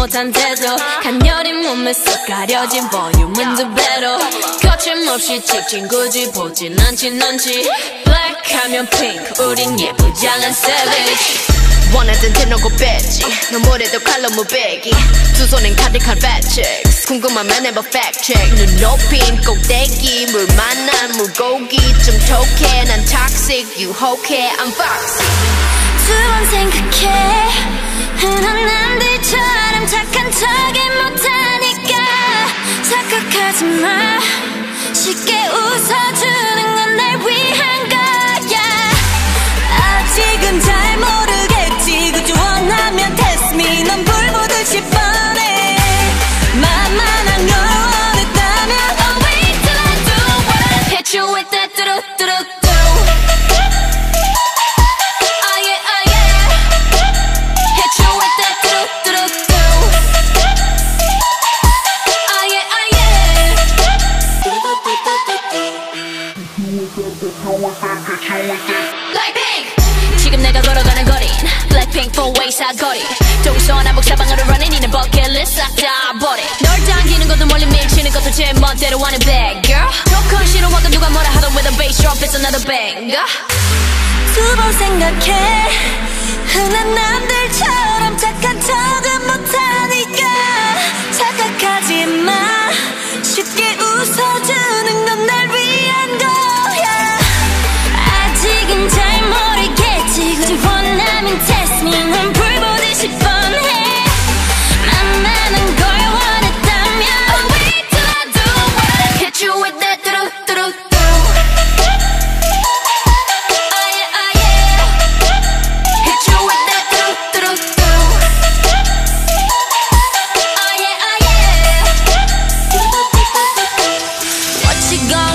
못한 태도 간녀린 몸에 쏙 가려진 볼륨은 두 배로 거침없이 찍힌 굳이 보진 않지 넌지 Black 하면 pink 우린 예쁘장한 savage 원하던 대놓고 뺐지 너무래도 칼로 무배기 두 손엔 가득한 fat checks 궁금하면 해봐 fact check 눈 높인 꼭대기 물 만난 물고기 좀 톡해 난 toxic 유혹해 I'm foxy 두 번 생각해 흔한 남들처럼 착한 척이 못하니까 착각하지 마 쉽게 웃어주는 건 날 위한 거야 아직은 잘 모르겠지 그저 원하면 test me 넌 불 보듯이 뻔해 만만한 걸 원했다면 Oh wait till I do it Hit you with that 뚜루뚜루 지금 내가 걸어가는 거린 Blackpink four-way 사거리 동서남북 사방으로 running 이는 버킷리스트 싹 다 버려 널 당기는 것도 멀리 밀치는 것도 제 멋대로 하는 bad girl 조금 싫어하고 누가 뭐라 하던 with a bass drop it's another banger 두 번 생각해 흔한 남들처럼 착한 척은 못하니까 착각하지 마 쉽게 웃어주는 건 날 위한 거야 아직은 잘 모르겠지 굳이 원하면 test me 넌 불 보듯이 뻔해 만만한 걸 원했다면 Oh wait till I do it Hit you with that 뚜루뚜루 What you gonna